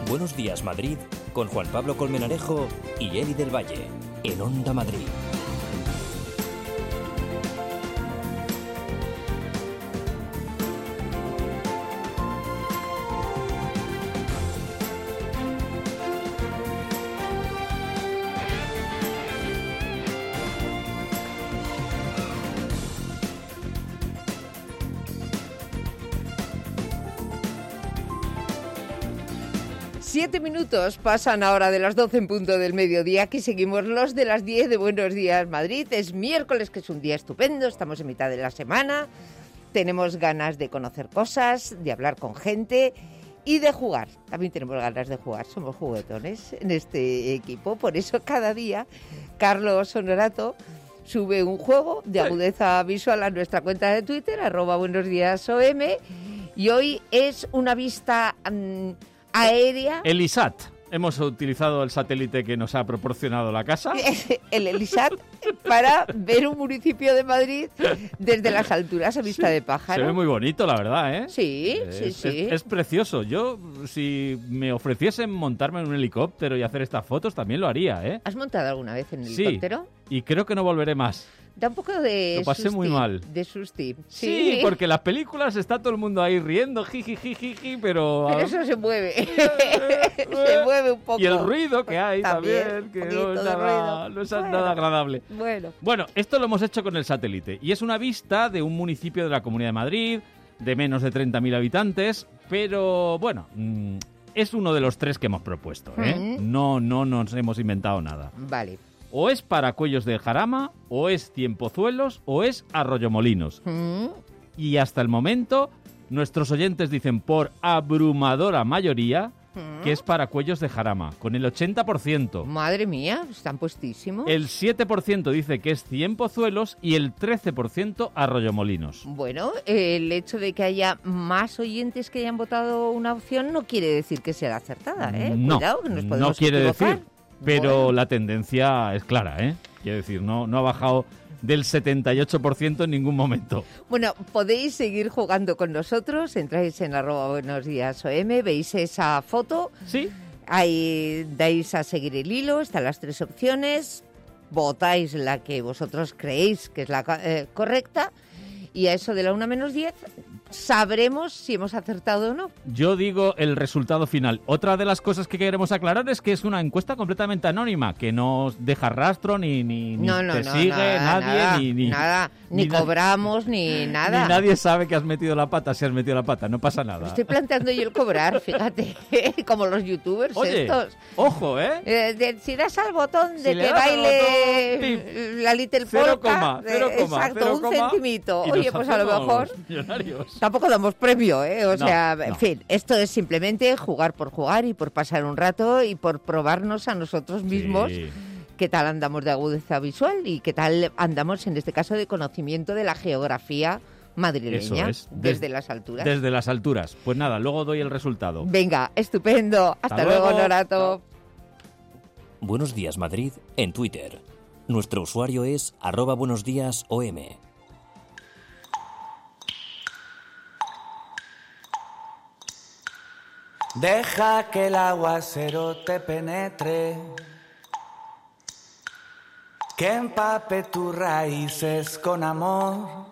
Buenos Días Madrid con Juan Pablo Colmenarejo y Eli del Valle en Onda Madrid. Siete minutos pasan ahora de las 12 en punto del mediodía. Aquí seguimos los de las 10 de Buenos Días Madrid. Es miércoles, que es un día estupendo. Estamos en mitad de la semana. Tenemos ganas de conocer cosas, de hablar con gente y de jugar. También tenemos ganas de jugar. Somos juguetones en este equipo. Por eso cada día Carlos Honorato sube un juego de agudeza visual a nuestra cuenta de Twitter, @buenosdiasom. Y hoy es una vista aérea. El ISAT. Hemos utilizado el satélite que nos ha proporcionado la casa. El ISAT, para ver un municipio de Madrid desde las alturas a vista de pájaro. Se ve muy bonito, la verdad, ¿eh? Sí. Es precioso. Yo, si me ofreciesen montarme en un helicóptero y hacer estas fotos, también lo haría, ¿eh? ¿Has montado alguna vez en helicóptero? Sí, y creo que no volveré más. Da un poco de Lo pasé muy mal. De susti. Sí, porque en las películas está todo el mundo ahí riendo, jiji, pero eso se mueve. Se mueve un poco. Y el ruido que hay también que no es nada agradable. Bueno, esto lo hemos hecho con el satélite. Y es una vista de un municipio de la Comunidad de Madrid, de menos de 30.000 habitantes, pero bueno, es uno de los tres que hemos propuesto, ¿eh? No nos hemos inventado nada. Vale. O es Paracuellos del Jarama, o es Tiempozuelos, o es Arroyomolinos. Y hasta el momento, nuestros oyentes dicen por abrumadora mayoría que es Paracuellos de Jarama, con el 80%. Madre mía, están puestísimos. El 7% dice que es Tiempozuelos y el 13% Arroyomolinos. Bueno, el hecho de que haya más oyentes que hayan votado una opción no quiere decir que sea acertada, ¿eh? No, cuidado, que nos podemos no quiere equivocar. decir, pero bueno, la tendencia es clara, ¿eh? Quiero decir, no ha bajado del 78% en ningún momento. Bueno, podéis seguir jugando con nosotros, entráis en @buenosdiasom, veis esa foto, ¿Sí? ahí dais a seguir el hilo, están las tres opciones, votáis la que vosotros creéis que es la correcta, y a eso de la 1 menos 10 sabremos si hemos acertado o no. Yo digo el resultado final. Otra de las cosas que queremos aclarar es que es una encuesta completamente anónima, que no deja rastro, ni te sigue nadie, ni cobramos, ni nada. Ni nadie sabe que has metido la pata, si has metido la pata, no pasa nada. Estoy planteando yo el cobrar, fíjate, como los youtubers. Oye, estos. Ojo, ¿eh? Si das al botón de Si le que das al baile botón, la Little Polka, exacto, un centimito. Oye, pues a lo mejor millonarios. Tampoco damos premio, ¿eh? O sea, no. En fin, esto es simplemente jugar por jugar y por pasar un rato y por probarnos a nosotros mismos. Sí. ¿Qué tal andamos de agudeza visual y qué tal andamos, en este caso, de conocimiento de la geografía madrileña? Eso es. Desde las alturas. Desde las alturas. Pues nada, luego doy el resultado. Venga, estupendo. Hasta luego, Norato. Buenos Días Madrid en Twitter. Nuestro usuario es @buenosdiasom. Deja que el aguacero te penetre, que empape tus raíces con amor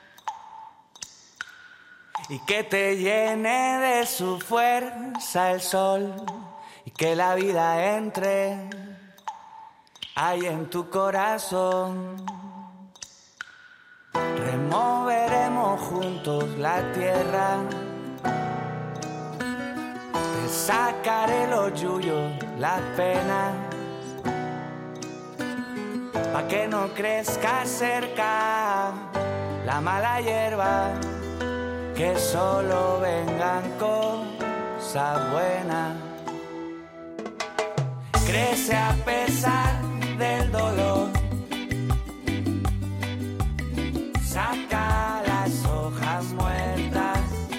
y que te llene de su fuerza el sol y que la vida entre ahí en tu corazón. Removeremos juntos la tierra, te sacaré los yuyos, las penas, pa' que no crezca cerca la mala hierba, que solo vengan cosas buenas. Crece a pesar del dolor, saca las hojas muertas,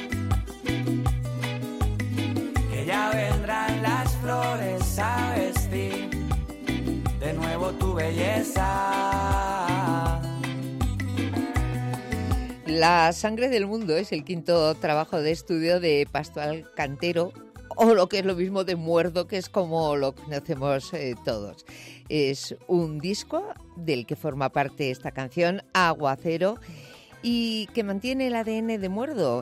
que ya vendrán las flores a vestir de nuevo tu belleza. La sangre del mundo es el quinto trabajo de estudio de Pascual Cantero, o lo que es lo mismo de Muerdo, que es como lo conocemos todos. Es un disco del que forma parte esta canción, Aguacero, y que mantiene el ADN de Muerdo,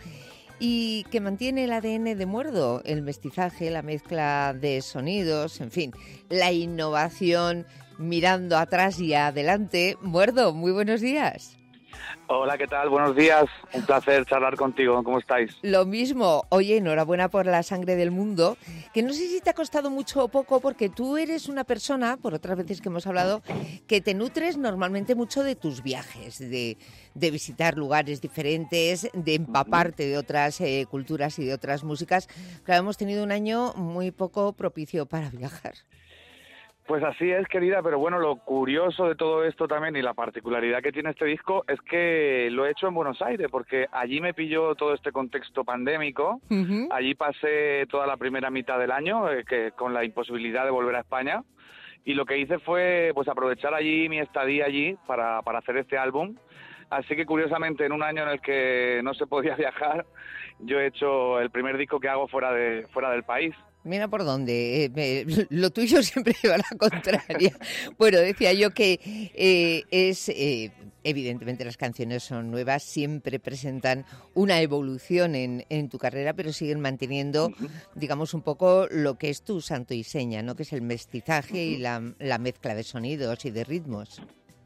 el mestizaje, la mezcla de sonidos, en fin, la innovación mirando atrás y adelante. Muerdo, muy buenos días. Hola, ¿qué tal? Buenos días. Un placer charlar contigo. ¿Cómo estáis? Lo mismo. Oye, enhorabuena por La Sangre del Mundo, que no sé si te ha costado mucho o poco, porque tú eres una persona, por otras veces que hemos hablado, que te nutres normalmente mucho de tus viajes, de visitar lugares diferentes, de empaparte de otras culturas y de otras músicas. Claro, hemos tenido un año muy poco propicio para viajar. Pues así es, querida, pero bueno, lo curioso de todo esto también y la particularidad que tiene este disco es que lo he hecho en Buenos Aires, porque allí me pilló todo este contexto pandémico. Uh-huh. Allí pasé toda la primera mitad del año que con la imposibilidad de volver a España, y lo que hice fue pues aprovechar allí mi estadía allí para hacer este álbum. Así que curiosamente, en un año en el que no se podía viajar, yo he hecho el primer disco que hago fuera del país. Mira por dónde, lo tuyo siempre lleva a la contraria. Bueno, decía yo que evidentemente las canciones son nuevas, siempre presentan una evolución en tu carrera, pero siguen manteniendo, digamos, un poco lo que es tu santo y seña, ¿no? Que es el mestizaje y la mezcla de sonidos y de ritmos.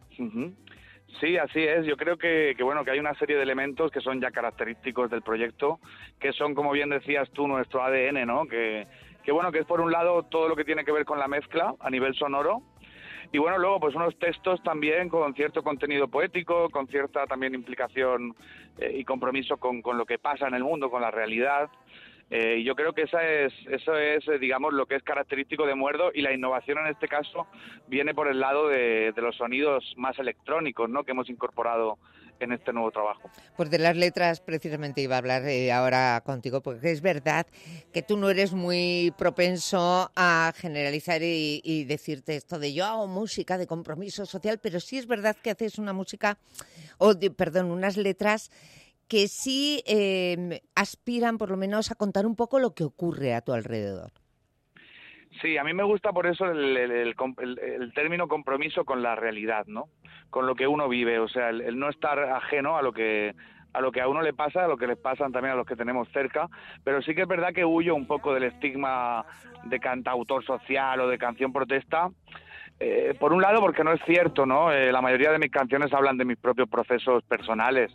Sí, así es. Yo creo que hay una serie de elementos que son ya característicos del proyecto, que son, como bien decías tú, nuestro ADN, ¿no? Que es por un lado todo lo que tiene que ver con la mezcla a nivel sonoro, y bueno, luego pues unos textos también con cierto contenido poético, con cierta también implicación y compromiso con lo que pasa en el mundo, con la realidad. Y yo creo que eso es, digamos, lo que es característico de Muerdo, y la innovación en este caso viene por el lado de los sonidos más electrónicos, ¿no?, que hemos incorporado en este nuevo trabajo. Pues de las letras precisamente iba a hablar ahora contigo, porque es verdad que tú no eres muy propenso a generalizar y decirte esto de yo hago música de compromiso social, pero sí es verdad que haces una música, unas letras que sí aspiran por lo menos a contar un poco lo que ocurre a tu alrededor. Sí, a mí me gusta por eso el término compromiso con la realidad, ¿no? Con lo que uno vive, o sea, el no estar ajeno a lo que a uno le pasa, a lo que les pasan también a los que tenemos cerca, pero sí que es verdad que huyo un poco del estigma de cantautor social o de canción protesta. Por un lado, porque no es cierto, ¿no? La mayoría de mis canciones hablan de mis propios procesos personales.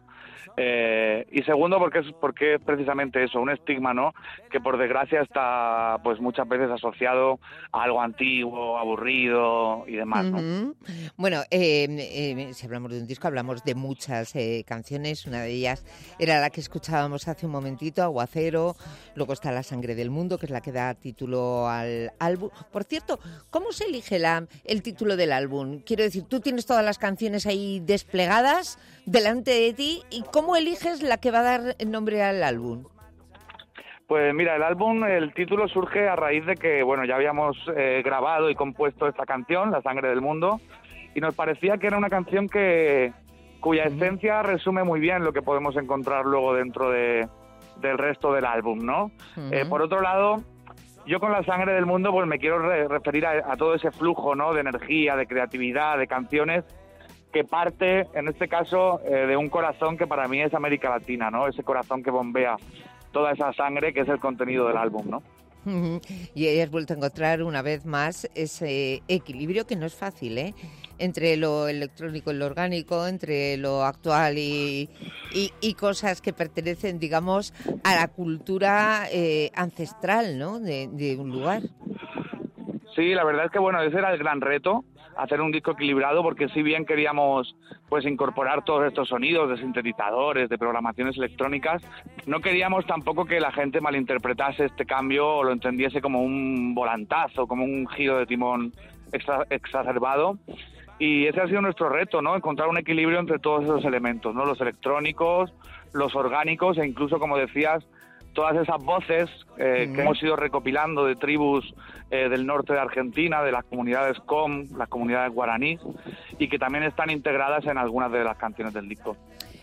Y segundo, porque es precisamente eso, un estigma, ¿no?, que por desgracia está pues muchas veces asociado a algo antiguo, aburrido y demás, ¿no? Uh-huh. Bueno, si hablamos de un disco, hablamos de muchas canciones. Una de ellas era la que escuchábamos hace un momentito, Aguacero. Luego está La Sangre del Mundo, que es la que da título al álbum. Por cierto, ¿cómo se elige el título del álbum? Quiero decir, tú tienes todas las canciones ahí desplegadas delante de ti, ¿y cómo eliges la que va a dar el nombre al álbum? Pues mira, el título surge a raíz de que, ya habíamos grabado y compuesto esta canción, La Sangre del Mundo, y nos parecía que era una canción cuya esencia resume muy bien lo que podemos encontrar luego dentro del resto del álbum, ¿no? Uh-huh. Por otro lado, yo con La Sangre del Mundo pues me quiero referir a todo ese flujo, ¿no?, de energía, de creatividad, de canciones que parte, en este caso, de un corazón que para mí es América Latina, ¿no? Ese corazón que bombea toda esa sangre que es el contenido del álbum, ¿no? Y ahí has vuelto a encontrar una vez más ese equilibrio que no es fácil, ¿eh? Entre lo electrónico y lo orgánico, entre lo actual y cosas que pertenecen, digamos, a la cultura ancestral, ¿no?, de un lugar. Sí, la verdad es que, ese era el gran reto, hacer un disco equilibrado, porque si bien queríamos pues incorporar todos estos sonidos de sintetizadores, de programaciones electrónicas, no queríamos tampoco que la gente malinterpretase este cambio o lo entendiese como un volantazo, como un giro de timón exacerbado. Y ese ha sido nuestro reto, ¿no? Encontrar un equilibrio entre todos esos elementos, ¿no? Los electrónicos, los orgánicos e incluso, como decías, todas esas voces que hemos ido recopilando de tribus del norte de Argentina, de las comunidades Com, las comunidades guaraníes, y que también están integradas en algunas de las canciones del disco.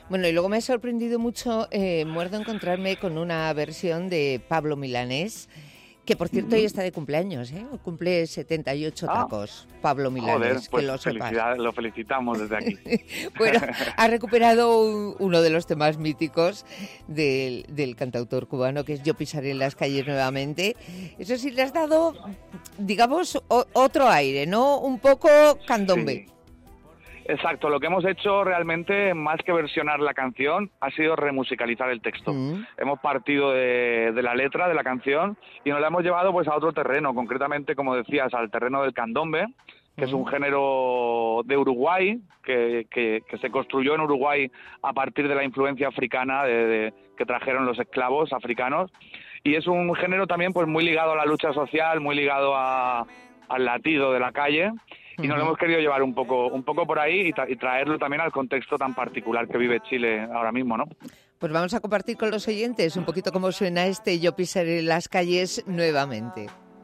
Bueno, y luego me ha sorprendido mucho, Muerdo, encontrarme con una versión de Pablo Milanés, que por cierto hoy está de cumpleaños, cumple 78 tacos, Pablo Milanés, joder, pues que lo sepas. Lo felicitamos desde aquí. Bueno, ha recuperado uno de los temas míticos del cantautor cubano, que es Yo pisaré en las calles nuevamente. Eso sí, le has dado, digamos, otro aire, ¿no? Un poco candombe. Sí. Exacto, lo que hemos hecho realmente, más que versionar la canción, ha sido remusicalizar el texto. Hemos partido de la letra de la canción y nos la hemos llevado pues a otro terreno, concretamente, como decías, al terreno del candombe, que es un género de Uruguay, que se construyó en Uruguay a partir de la influencia africana que trajeron los esclavos africanos, y es un género también pues muy ligado a la lucha social, muy ligado al latido de la calle. Y nos lo hemos querido llevar un poco por ahí y traerlo también al contexto tan particular que vive Chile ahora mismo, ¿no? Pues vamos a compartir con los oyentes un poquito cómo suena Yo pisaré las calles nuevamente.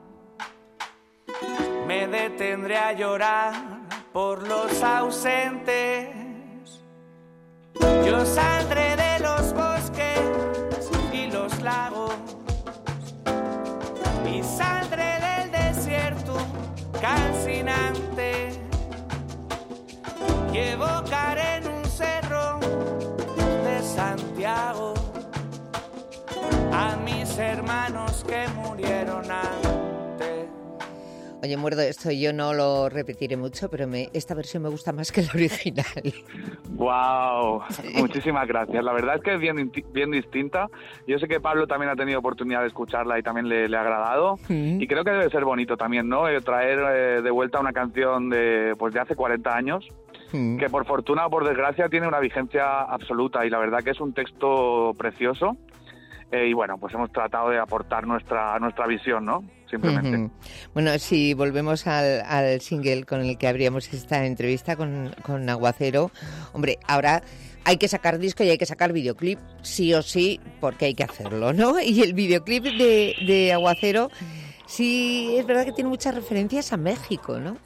Me detendré a llorar por los ausentes. Yo saldré de los bosques y los lagos y saldré del desierto calcinante y evocaré en un cerro de Santiago a mis hermanos que murieron antes. Oye, Muerdo, esto yo no lo repetiré mucho, pero esta versión me gusta más que la original. ¡Wow! Sí. Muchísimas gracias. La verdad es que es bien distinta. Yo sé que Pablo también ha tenido oportunidad de escucharla y también le ha agradado. Y creo que debe ser bonito también, ¿no? Traer de vuelta una canción de hace 40 años, que por fortuna o por desgracia tiene una vigencia absoluta. Y la verdad que es un texto precioso. Y bueno, pues hemos tratado de aportar nuestra visión, ¿no? Simplemente. Bueno, si volvemos al single con el que abríamos esta entrevista con Aguacero, hombre, ahora hay que sacar disco y hay que sacar videoclip, sí o sí, porque hay que hacerlo, ¿no? Y el videoclip de Aguacero, sí, es verdad que tiene muchas referencias a México, ¿no?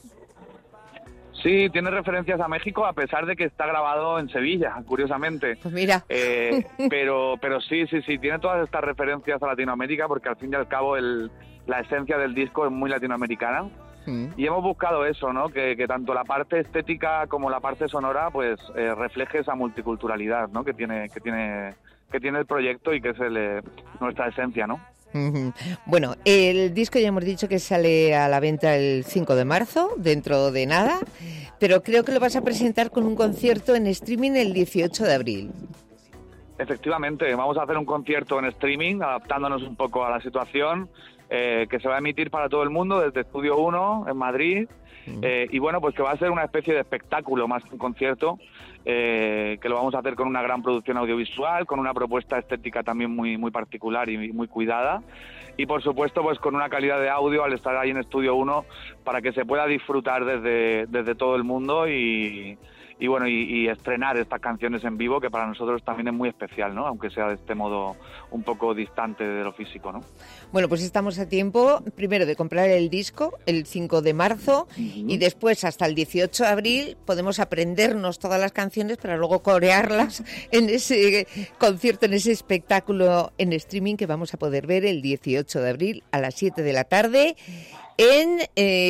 Sí, tiene referencias a México, a pesar de que está grabado en Sevilla, curiosamente. Pues mira. Pero sí, tiene todas estas referencias a Latinoamérica, porque al fin y al cabo la esencia del disco es muy latinoamericana. Y hemos buscado eso, ¿no? Que tanto la parte estética como la parte sonora pues refleje esa multiculturalidad, ¿no? que tiene el proyecto y que es nuestra esencia, ¿no? Bueno, el disco ya hemos dicho que sale a la venta el 5 de marzo, dentro de nada, pero creo que lo vas a presentar con un concierto en streaming el 18 de abril. Efectivamente, vamos a hacer un concierto en streaming, adaptándonos un poco a la situación, que se va a emitir para todo el mundo desde Estudio 1 en Madrid. Y bueno, pues que va a ser una especie de espectáculo más que un concierto, que lo vamos a hacer con una gran producción audiovisual, con una propuesta estética también muy, muy particular y muy cuidada, y por supuesto pues con una calidad de audio al estar ahí en Estudio 1 para que se pueda disfrutar desde todo el mundo y bueno, y estrenar estas canciones en vivo, que para nosotros también es muy especial, ¿no? Aunque sea de este modo un poco distante de lo físico, ¿no? Bueno, pues estamos a tiempo, primero, de comprar el disco el 5 de marzo y después hasta el 18 de abril podemos aprendernos todas las canciones para luego corearlas en ese concierto, en ese espectáculo en streaming que vamos a poder ver el 18 de abril a las 7 de la tarde en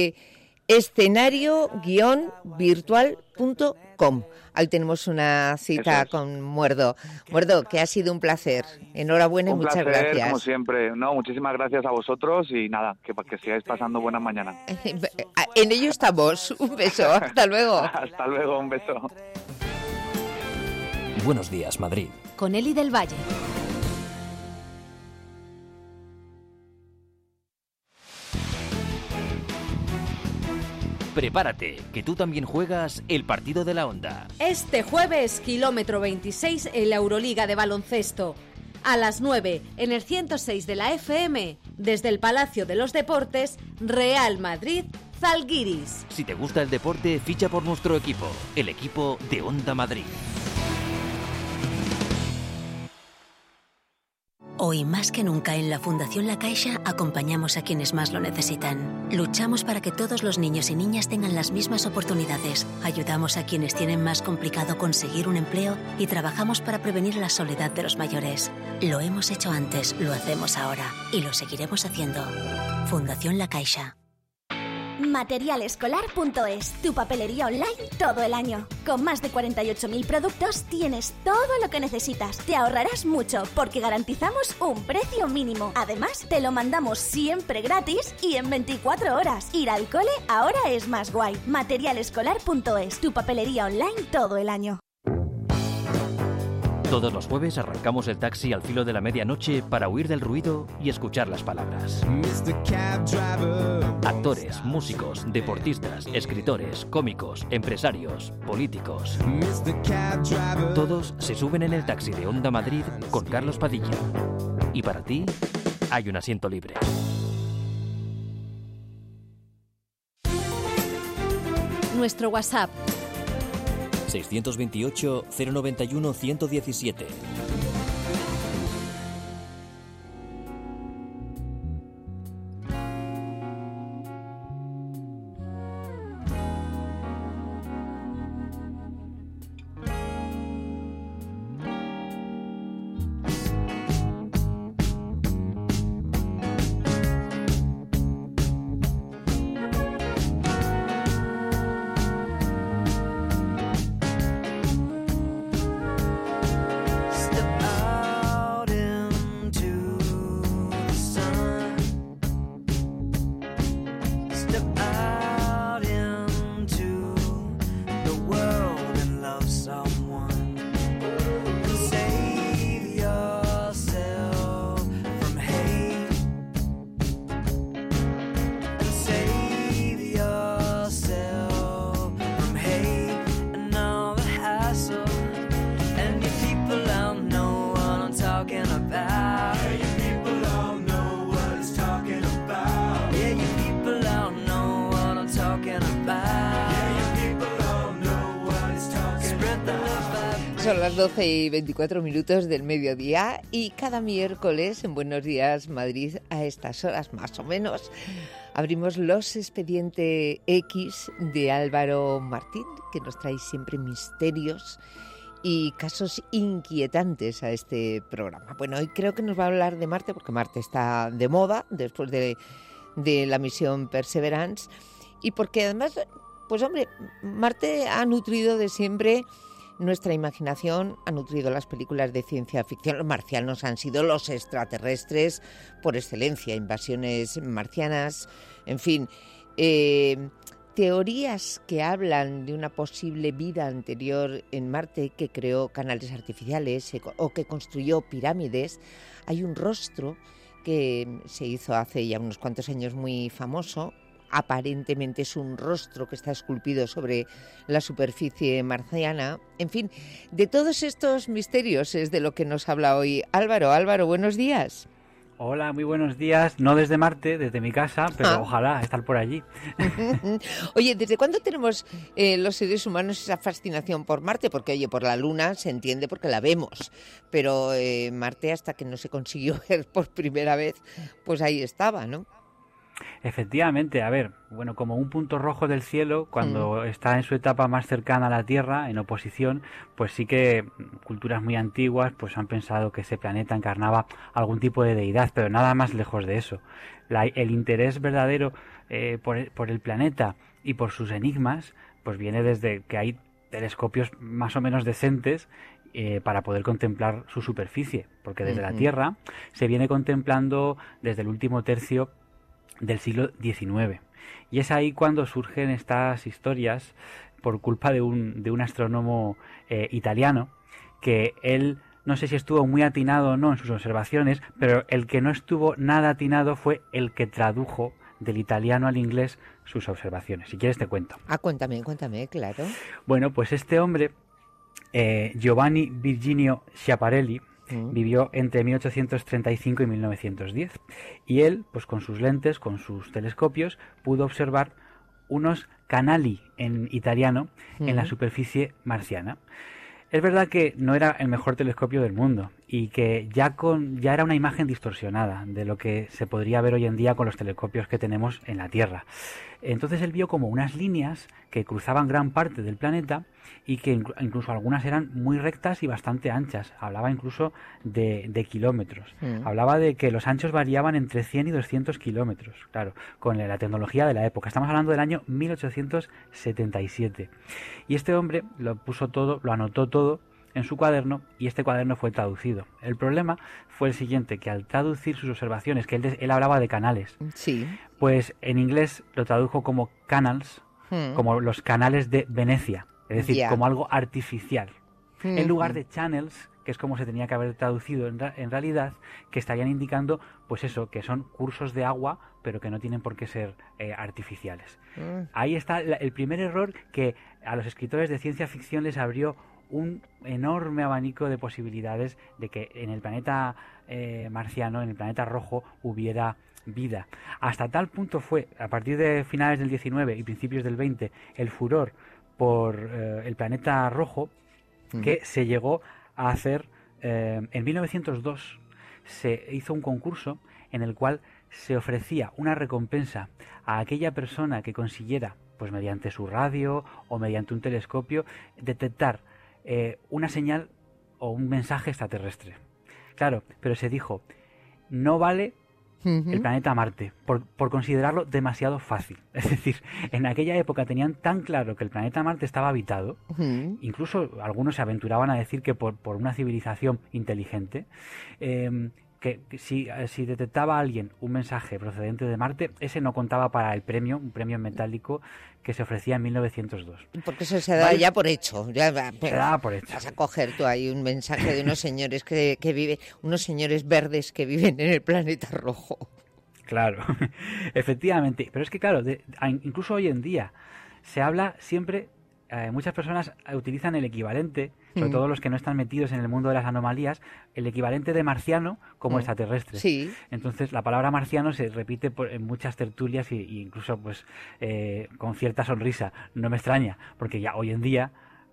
escenario-virtual.com. Ahí tenemos una cita con Muerdo. Muerdo, que ha sido un placer. Enhorabuena y muchas gracias. Como siempre. No, muchísimas gracias a vosotros y nada, que sigáis pasando buenas mañanas. En ello estamos. Un beso. Hasta luego. Hasta luego, un beso. Buenos días, Madrid. Con Eli del Valle. Prepárate, que tú también juegas el partido de la Onda. Este jueves, kilómetro 26 en la Euroliga de baloncesto. A las 9, en el 106 de la FM, desde el Palacio de los Deportes, Real Madrid, Zalgiris. Si te gusta el deporte, ficha por nuestro equipo, el equipo de Onda Madrid. Hoy más que nunca en la Fundación La Caixa acompañamos a quienes más lo necesitan. Luchamos para que todos los niños y niñas tengan las mismas oportunidades. Ayudamos a quienes tienen más complicado conseguir un empleo y trabajamos para prevenir la soledad de los mayores. Lo hemos hecho antes, lo hacemos ahora y lo seguiremos haciendo. Fundación La Caixa. Materialescolar.es, tu papelería online todo el año. Con más de 48.000 productos tienes todo lo que necesitas. Te ahorrarás mucho porque garantizamos un precio mínimo. Además, te lo mandamos siempre gratis y en 24 horas. Ir al cole ahora es más guay. Materialescolar.es, tu papelería online todo el año. Todos los jueves arrancamos el taxi al filo de la medianoche para huir del ruido y escuchar las palabras. Actores, músicos, deportistas, escritores, cómicos, empresarios, políticos. Todos se suben en el taxi de Onda Madrid con Carlos Padilla. Y para ti, hay un asiento libre. Nuestro WhatsApp 628 091 117. Son las 12 y 24 minutos del mediodía y cada miércoles en Buenos Días Madrid a estas horas más o menos abrimos los Expediente X de Álvaro Martín, que nos trae siempre misterios y casos inquietantes a este programa. Bueno, hoy creo que nos va a hablar de Marte, porque Marte está de moda después de la misión Perseverance y porque además, pues hombre, Marte ha nutrido de siempre nuestra imaginación, ha nutrido las películas de ciencia ficción. Los marcianos han sido los extraterrestres por excelencia, invasiones marcianas, en fin. Teorías que hablan de una posible vida anterior en Marte que creó canales artificiales o que construyó pirámides. Hay un rostro que se hizo hace ya unos cuantos años muy famoso. Aparentemente es un rostro que está esculpido sobre la superficie marciana. En fin, de todos estos misterios es de lo que nos habla hoy Álvaro. Álvaro, buenos días. Hola, muy buenos días. No desde Marte, desde mi casa, pero ojalá estar por allí. Oye, ¿desde cuándo tenemos los seres humanos esa fascinación por Marte? Porque, oye, por la Luna se entiende porque la vemos, pero Marte, hasta que no se consiguió ver por primera vez, pues ahí estaba, ¿no? Efectivamente, a ver, bueno, como un punto rojo del cielo, cuando está en su etapa más cercana a la Tierra, en oposición, pues sí que culturas muy antiguas pues han pensado que ese planeta encarnaba algún tipo de deidad, pero nada más lejos de eso. El interés verdadero por el planeta y por sus enigmas, pues viene desde que hay telescopios más o menos decentes para poder contemplar su superficie, porque desde la Tierra se viene contemplando desde el último tercio del siglo XIX. Y es ahí cuando surgen estas historias por culpa de un astrónomo italiano, que él, no sé si estuvo muy atinado o no en sus observaciones, pero el que no estuvo nada atinado fue el que tradujo del italiano al inglés sus observaciones. Si quieres te cuento. Cuéntame, claro. Bueno, pues este hombre, Giovanni Virginio Schiaparelli, vivió entre 1835 y 1910 y él, pues con sus lentes, con sus telescopios, pudo observar unos canali en italiano en la superficie marciana. Es verdad que no era el mejor telescopio del mundo y que ya era una imagen distorsionada de lo que se podría ver hoy en día con los telescopios que tenemos en la Tierra. Entonces él vio como unas líneas que cruzaban gran parte del planeta y que incluso algunas eran muy rectas y bastante anchas. Hablaba incluso de kilómetros. Hablaba de que los anchos variaban entre 100 y 200 kilómetros, claro, con la tecnología de la época. Estamos hablando del año 1877. Y este hombre lo anotó todo en su cuaderno, y este cuaderno fue traducido. El problema fue el siguiente, que al traducir sus observaciones, que él hablaba de canales, sí, pues en inglés lo tradujo como canals, como los canales de Venecia, es decir, como algo artificial, en lugar de channels, que es como se tenía que haber traducido en realidad, que estarían indicando, pues eso, que son cursos de agua, pero que no tienen por qué ser artificiales. Ahí está el primer error que a los escritores de ciencia ficción les abrió un enorme abanico de posibilidades de que en el planeta marciano, en el planeta rojo, hubiera vida. Hasta tal punto fue, a partir de finales del 19 y principios del 20, el furor por el planeta rojo, que se llegó a hacer en 1902. Se hizo un concurso en el cual se ofrecía una recompensa a aquella persona que consiguiera, pues mediante su radio o mediante un telescopio, detectar una señal o un mensaje extraterrestre. Claro, pero se dijo, no vale el planeta Marte, por considerarlo demasiado fácil. Es decir, en aquella época tenían tan claro que el planeta Marte estaba habitado, incluso algunos se aventuraban a decir que por una civilización inteligente, que si detectaba a alguien un mensaje procedente de Marte, ese no contaba para el premio, un premio metálico que se ofrecía en 1902. Porque eso se da ya por hecho. Se da por hecho. Vas a coger tú ahí un mensaje de unos señores que viven, unos señores verdes que viven en el planeta rojo. Claro, efectivamente. Pero es que claro, incluso hoy en día se habla siempre, muchas personas utilizan el equivalente, sobre todo los que no están metidos en el mundo de las anomalías, el equivalente de marciano como extraterrestre. Sí. Entonces la palabra marciano se repite en muchas tertulias y incluso pues con cierta sonrisa. No me extraña, porque ya hoy en día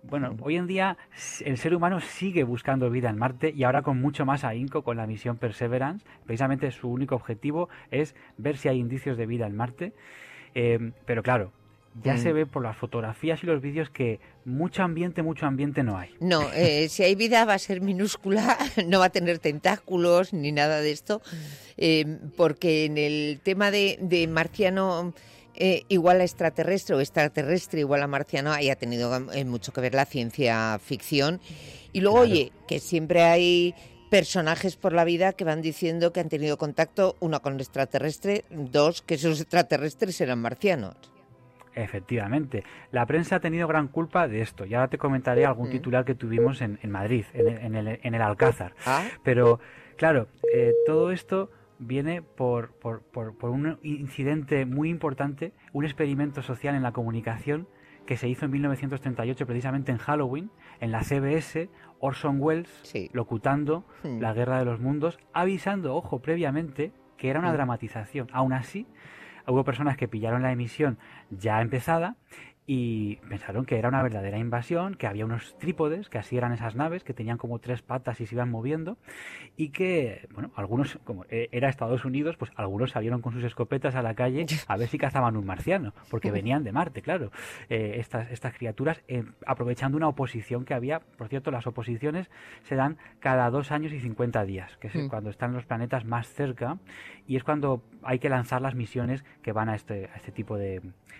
el ser humano sigue buscando vida en Marte, y ahora con mucho más ahínco con la misión Perseverance. Precisamente su único objetivo es ver si hay indicios de vida en Marte. Pero claro, ya se ve por las fotografías y los vídeos que mucho ambiente no hay. No, si hay vida va a ser minúscula, no va a tener tentáculos ni nada de esto, porque en el tema de marciano igual a extraterrestre o extraterrestre igual a marciano, ahí ha tenido mucho que ver la ciencia ficción. Y luego, claro, oye, que siempre hay personajes por la vida que van diciendo que han tenido contacto, uno con el extraterrestre, dos, que esos extraterrestres eran marcianos. Efectivamente. La prensa ha tenido gran culpa de esto. Y ahora te comentaré algún titular que tuvimos en Madrid, en el Alcázar. Pero, claro, todo esto viene por un incidente muy importante, un experimento social en la comunicación que se hizo en 1938, precisamente en Halloween, en la CBS, Orson Welles, locutando La Guerra de los Mundos, avisando, ojo, previamente, que era una dramatización. Aún así, hubo personas que pillaron la emisión ya empezada y pensaron que era una verdadera invasión, que había unos trípodes, que así eran esas naves, que tenían como 3 patas y se iban moviendo, y que, bueno, algunos, como era Estados Unidos, pues algunos salieron con sus escopetas a la calle a ver si cazaban un marciano, porque venían de Marte, claro, estas criaturas, aprovechando una oposición que había. Por cierto, las oposiciones se dan cada 2 años y 50 días, que es cuando están los planetas más cerca, y es cuando hay que lanzar las misiones que van a este tipo de...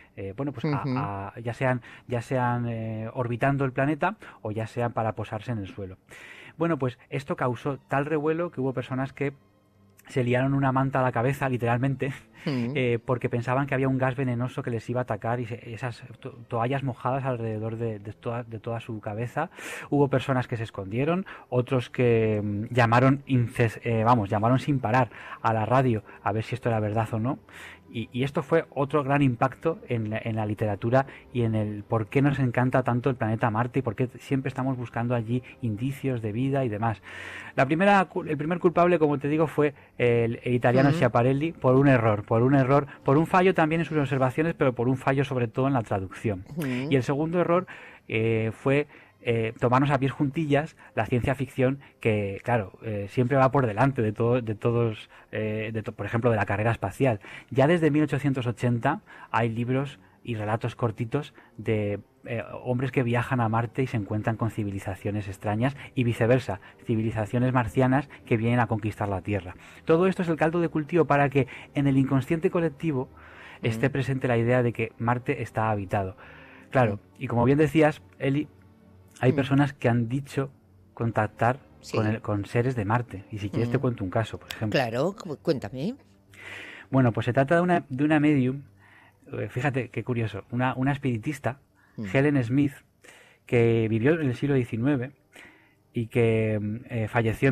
ya sean orbitando el planeta o ya sean para posarse en el suelo. Bueno, pues esto causó tal revuelo que hubo personas que se liaron una manta a la cabeza, literalmente, porque pensaban que había un gas venenoso que les iba a atacar, y esas toallas mojadas alrededor de toda su cabeza. Hubo personas que se escondieron, otros que llamaron sin parar a la radio a ver si esto era verdad o no. Y esto fue otro gran impacto en la literatura y en el por qué nos encanta tanto el planeta Marte y por qué siempre estamos buscando allí indicios de vida y demás. El primer culpable, como te digo, fue el italiano Schiaparelli por un error, por un fallo también en sus observaciones, pero por un fallo sobre todo en la traducción. Y el segundo error fue tomarnos a pies juntillas la ciencia ficción que, claro, siempre va por delante de todos, por ejemplo, de la carrera espacial. Ya desde 1880 hay libros y relatos cortitos de hombres que viajan a Marte y se encuentran con civilizaciones extrañas y viceversa, civilizaciones marcianas que vienen a conquistar la Tierra. Todo esto es el caldo de cultivo para que en el inconsciente colectivo esté presente la idea de que Marte está habitado. Claro, y como bien decías, Eli, hay personas que han dicho contactar con seres de Marte. Y si quieres te cuento un caso, por ejemplo. Claro, cuéntame. Bueno, pues se trata de una medium, fíjate qué curioso, una espiritista, Helen Smith, que vivió en el siglo XIX y que falleció en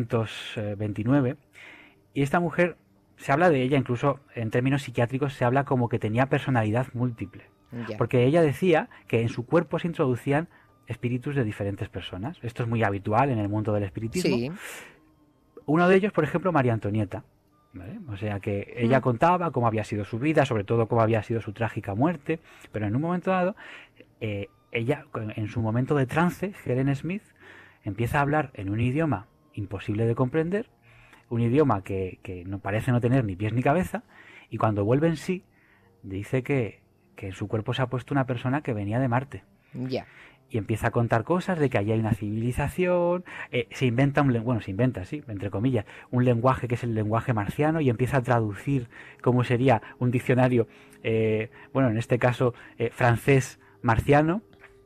1929. Y esta mujer, se habla de ella, incluso en términos psiquiátricos, se habla como que tenía personalidad múltiple. Ya. Porque ella decía que en su cuerpo se introducían espíritus de diferentes personas. Esto es muy habitual en el mundo del espiritismo. Sí. Uno de ellos, por ejemplo, María Antonieta. ¿Vale? O sea que ella contaba cómo había sido su vida, sobre todo cómo había sido su trágica muerte, pero en un momento dado, ella, en su momento de trance, Helen Smith, empieza a hablar en un idioma imposible de comprender, un idioma que no parece no tener ni pies ni cabeza, y cuando vuelve en sí, dice que en su cuerpo se ha puesto una persona que venía de Marte. Ya. Y empieza a contar cosas de que allí hay una civilización, se inventa entre comillas, un lenguaje que es el lenguaje marciano y empieza a traducir cómo sería un diccionario, en este caso francés marciano,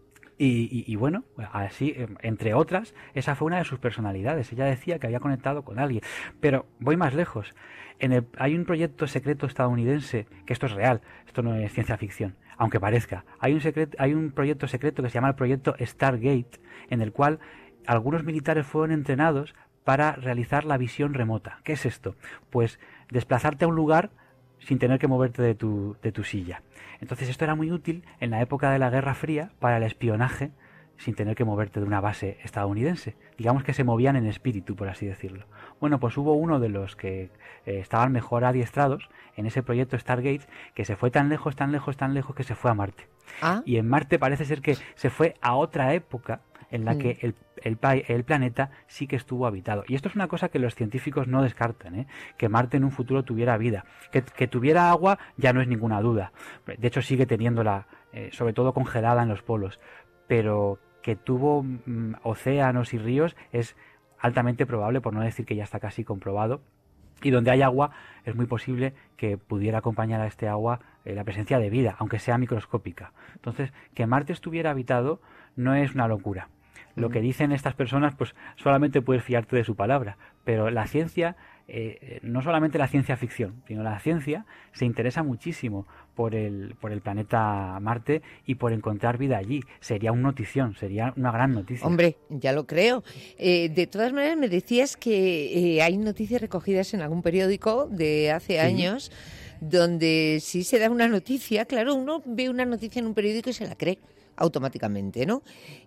y bueno, así, entre otras, esa fue una de sus personalidades. Ella decía que había conectado con alguien, pero voy más lejos. Hay un proyecto secreto estadounidense, que esto es real, esto no es ciencia ficción, aunque parezca. Hay un proyecto secreto que se llama el proyecto Stargate, en el cual algunos militares fueron entrenados para realizar la visión remota. ¿Qué es esto? Pues desplazarte a un lugar sin tener que moverte de tu silla. Entonces esto era muy útil en la época de la Guerra Fría para el espionaje sin tener que moverte de una base estadounidense. Digamos que se movían en espíritu, por así decirlo. Bueno, pues hubo uno de los que estaban mejor adiestrados en ese proyecto Stargate que se fue tan lejos que se fue a Marte. ¿Ah? Y en Marte parece ser que se fue a otra época en la que el planeta sí que estuvo habitado. Y esto es una cosa que los científicos no descartan, que Marte en un futuro tuviera vida. Que tuviera agua ya no es ninguna duda. De hecho sigue teniéndola, sobre todo congelada en los polos. Pero que tuvo océanos y ríos es altamente probable, por no decir que ya está casi comprobado. Y donde hay agua es muy posible que pudiera acompañar a este agua la presencia de vida, aunque sea microscópica. Entonces, que Marte estuviera habitado no es una locura. Lo que dicen estas personas, pues solamente puedes fiarte de su palabra. Pero la ciencia, no solamente la ciencia ficción, sino la ciencia se interesa muchísimo por el planeta Marte y por encontrar vida allí. Sería una notición, sería una gran noticia. Hombre, ya lo creo. De todas maneras, me decías que hay noticias recogidas en algún periódico de hace años donde si se da una noticia, claro, uno ve una noticia en un periódico y se la cree automáticamente, ¿no?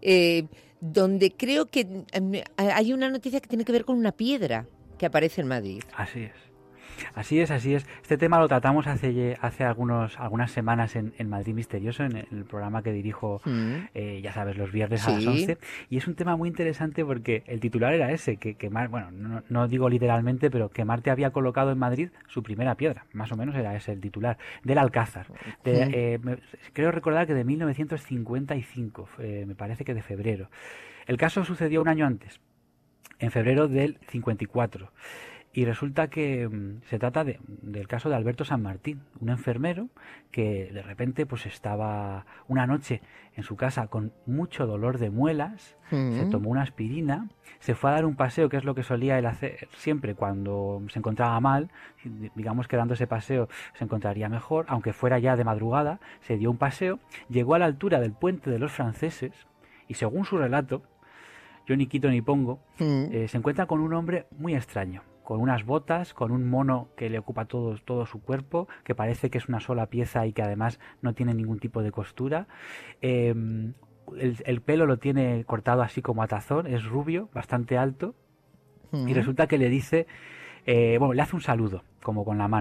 Donde creo que hay una noticia que tiene que ver con una piedra que aparece en Madrid. Así es. Este tema lo tratamos hace algunas semanas en Madrid Misterioso, en el programa que dirijo, ya sabes, los viernes a las 11. Y es un tema muy interesante porque el titular era ese, que no digo literalmente, pero que Marte había colocado en Madrid su primera piedra. Más o menos era ese el titular, del Alcázar. Creo recordar que de 1955, me parece que de febrero. El caso sucedió un año antes, en febrero del 54. Y resulta que se trata del caso de Alberto San Martín, un enfermero que de repente pues estaba una noche en su casa con mucho dolor de muelas, se tomó una aspirina, se fue a dar un paseo, que es lo que solía él hacer siempre cuando se encontraba mal. Digamos que dando ese paseo se encontraría mejor, aunque fuera ya de madrugada. Se dio un paseo, llegó a la altura del Puente de los Franceses y, según su relato, yo ni quito ni pongo, se encuentra con un hombre muy extraño, con unas botas, con un mono que le ocupa todo su cuerpo, que parece que es una sola pieza y que además no tiene ningún tipo de costura. El pelo lo tiene cortado así como a tazón, es rubio, bastante alto, y resulta que le dice, le hace un saludo, como con la mano.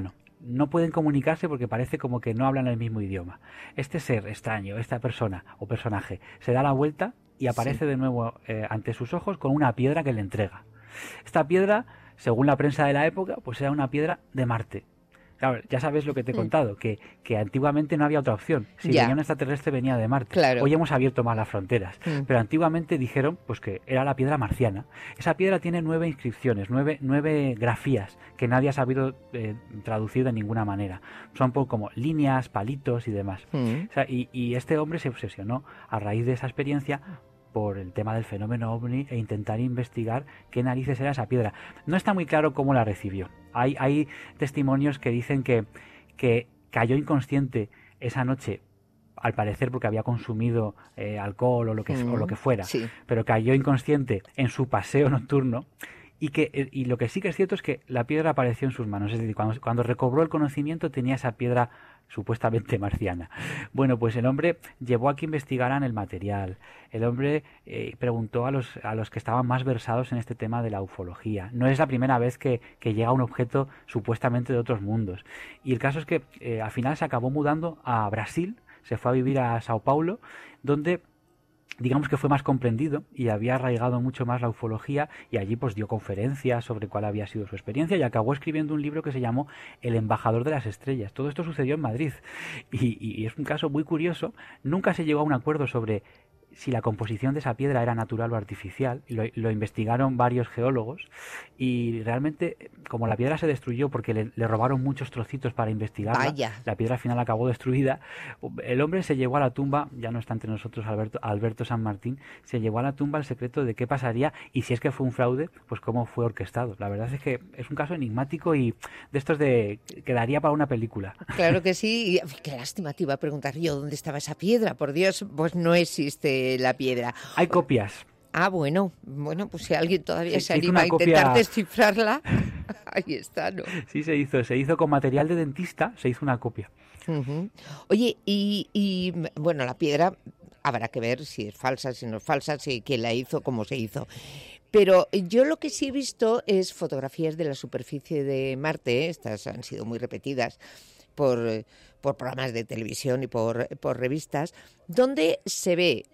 no pueden comunicarse porque parece como que no hablan el mismo idioma. Este ser extraño, esta persona o personaje, se da la vuelta y aparece de nuevo ante sus ojos con una piedra que le entrega. Esta piedra, según la prensa de la época, pues era una piedra de Marte. Claro, ya sabes lo que te he contado, que antiguamente no había otra opción. Si venía un extraterrestre, venía de Marte. Claro. Hoy hemos abierto más las fronteras. Pero antiguamente dijeron pues que era la piedra marciana. Esa piedra tiene 9 inscripciones, 9 grafías que nadie ha sabido traducir de ninguna manera. Son como líneas, palitos y demás. O sea, y este hombre se obsesionó a raíz de esa experiencia por el tema del fenómeno ovni e intentar investigar qué narices era esa piedra. No está muy claro cómo la recibió. Hay testimonios que dicen que cayó inconsciente esa noche, al parecer porque había consumido alcohol o lo que fuera, pero cayó inconsciente en su paseo nocturno y lo que sí que es cierto es que la piedra apareció en sus manos. Es decir, cuando recobró el conocimiento tenía esa piedra supuestamente marciana. Bueno, pues el hombre llevó a que investigaran el material. El hombre preguntó a los que estaban más versados en este tema de la ufología. No es la primera vez que llega un objeto supuestamente de otros mundos. Y el caso es que al final se acabó mudando a Brasil, se fue a vivir a Sao Paulo, donde digamos que fue más comprendido y había arraigado mucho más la ufología, y allí pues dio conferencias sobre cuál había sido su experiencia y acabó escribiendo un libro que se llamó El embajador de las estrellas. Todo esto sucedió en Madrid y es un caso muy curioso. Nunca se llegó a un acuerdo sobre si la composición de esa piedra era natural o artificial. Lo investigaron varios geólogos y realmente, como la piedra se destruyó porque le robaron muchos trocitos para investigarla, la piedra al final acabó destruida. El hombre se llevó a la tumba, ya no está entre nosotros Alberto San Martín, se llevó a la tumba el secreto de qué pasaría y si es que fue un fraude, pues cómo fue orquestado. La verdad es que es un caso enigmático y de estos que daría para una película. Claro que sí, y qué lástima, te iba a preguntar yo dónde estaba esa piedra. Por Dios, pues no existe la piedra. Hay copias. Bueno, pues si alguien todavía se anima a intentar descifrarla, ahí está, ¿no? Sí, se hizo con material de dentista, se hizo una copia. Oye, y bueno, la piedra habrá que ver si es falsa, si no es falsa, si quién la hizo, cómo se hizo. Pero yo lo que sí he visto es fotografías de la superficie de Marte, estas han sido muy repetidas por programas de televisión y por revistas, donde se ve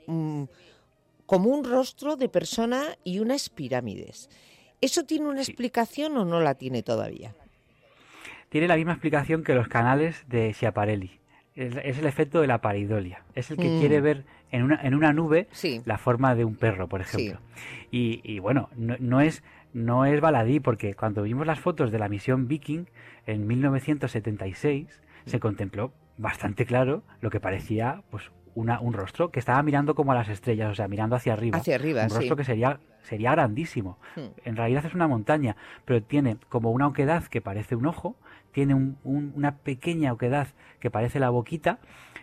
como un rostro de persona y unas pirámides. ¿Eso tiene una explicación o no la tiene todavía? Tiene la misma explicación que los canales de Schiaparelli. Es el efecto de la pareidolia. Es el que quiere ver en una nube la forma de un perro, por ejemplo. Y bueno, no es baladí, porque cuando vimos las fotos de la misión Viking en 1976, se contempló bastante claro lo que parecía pues un rostro que estaba mirando como a las estrellas, o sea, mirando hacia arriba. Un rostro que sería grandísimo. En realidad es una montaña, pero tiene como una oquedad que parece un ojo, tiene una pequeña oquedad que parece la boquita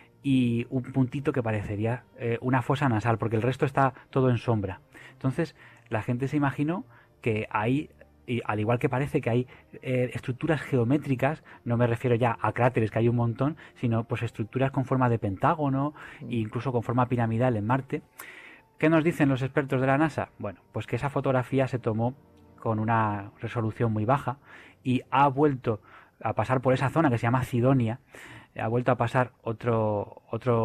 y un puntito que parecería una fosa nasal, porque el resto está todo en sombra. Entonces, la gente se imaginó que ahí, y al igual que parece que hay estructuras geométricas, no me refiero ya a cráteres, que hay un montón, sino pues estructuras con forma de pentágono e incluso con forma piramidal en Marte. ¿Qué nos dicen los expertos de la NASA? Bueno, pues que esa fotografía se tomó con una resolución muy baja y ha vuelto a pasar por esa zona que se llama Cidonia, ha vuelto a pasar otro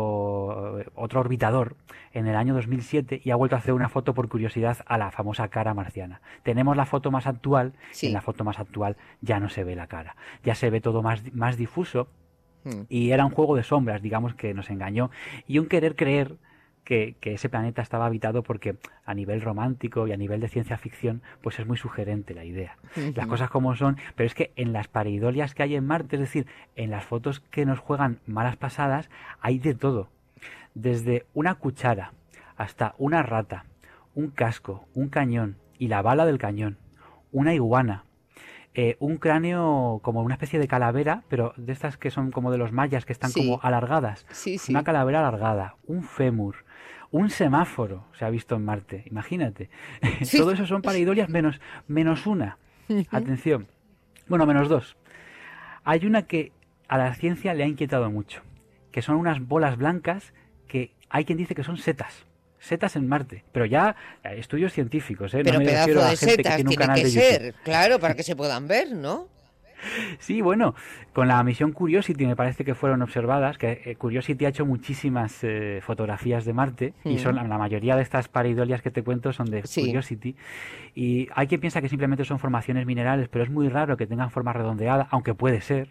orbitador en el año 2007 y ha vuelto a hacer una foto por curiosidad a la famosa cara marciana. Tenemos la foto más actual y en la foto más actual ya no se ve la cara, ya se ve todo más difuso y era un juego de sombras, digamos, que nos engañó y un querer creer que ese planeta estaba habitado, porque a nivel romántico y a nivel de ciencia ficción pues es muy sugerente la idea. Las cosas como son, pero es que en las pareidolias que hay en Marte, es decir, en las fotos que nos juegan malas pasadas, hay de todo, desde una cuchara hasta una rata, un casco, un cañón y la bala del cañón, una iguana, un cráneo como una especie de calavera, pero de estas que son como de los mayas, que están como alargadas, una calavera alargada, un fémur, un semáforo se ha visto en Marte, imagínate. Todo eso son pareidolias menos una. Atención. Bueno, menos dos. Hay una que a la ciencia le ha inquietado mucho, que son unas bolas blancas que hay quien dice que son setas. Setas en Marte, pero ya estudios científicos, ¿eh? Pero no me pedazo refiero a de gente setas que tiene un tiene canal que de ser, YouTube. claro, para que se puedan ver, ¿no? Sí, bueno, con la misión Curiosity me parece que fueron observadas, que Curiosity ha hecho muchísimas fotografías de Marte y son la mayoría de estas pareidolias que te cuento son de Curiosity, y hay quien piensa que simplemente son formaciones minerales, pero es muy raro que tengan forma redondeada, aunque puede ser.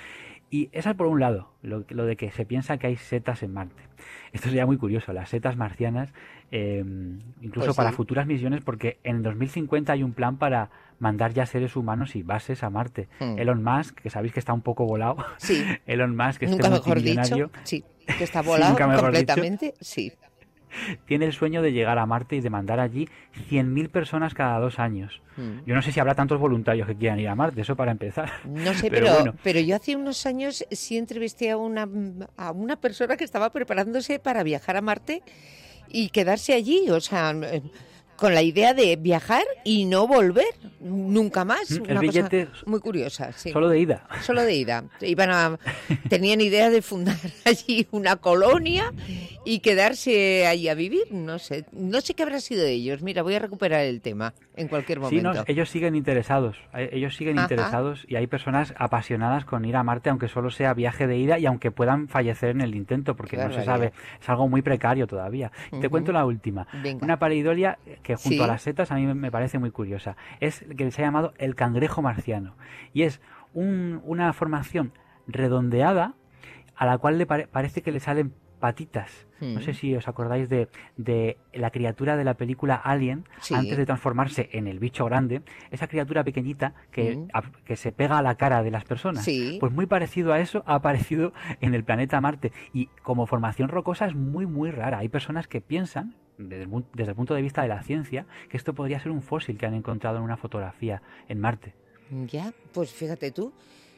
Y esa es por un lado, lo de que se piensa que hay setas en Marte. Esto sería muy curioso, las setas marcianas, incluso para futuras misiones, porque en 2050 hay un plan para mandar ya seres humanos y bases a Marte. Elon Musk, que sabéis que está un poco volado, Elon Musk, nunca mejor dicho, que está volado completamente, tiene el sueño de llegar a Marte y de mandar allí 100.000 personas cada 2 años. Yo no sé si habrá tantos voluntarios que quieran ir a Marte, eso para empezar. No sé, pero yo hace unos años sí entrevisté a una persona que estaba preparándose para viajar a Marte y quedarse allí, o sea, con la idea de viajar y no volver nunca más. El billete cosa muy curiosa, sí. Solo de ida. Solo de ida. Tenían idea de fundar allí una colonia y quedarse allí a vivir. No sé qué habrá sido de ellos. Mira, voy a recuperar el tema en cualquier momento. Sí, no, ellos siguen interesados. Interesados y hay personas apasionadas con ir a Marte, aunque solo sea viaje de ida y aunque puedan fallecer en el intento, porque no se sabe. Es algo muy precario todavía. Te cuento la última. Venga. Una pareidolia que junto a las setas a mí me parece muy curiosa. Es que se ha llamado el cangrejo marciano. Y es una formación redondeada a la cual parece que le salen patitas. No sé si os acordáis de la criatura de la película Alien, antes de transformarse en el bicho grande, esa criatura pequeñita que se pega a la cara de las personas. Pues muy parecido a eso ha aparecido en el planeta Marte. Y como formación rocosa es muy, muy rara. Hay personas que piensan, desde el punto de vista de la ciencia, que esto podría ser un fósil que han encontrado en una fotografía en Marte. Ya, pues fíjate tú.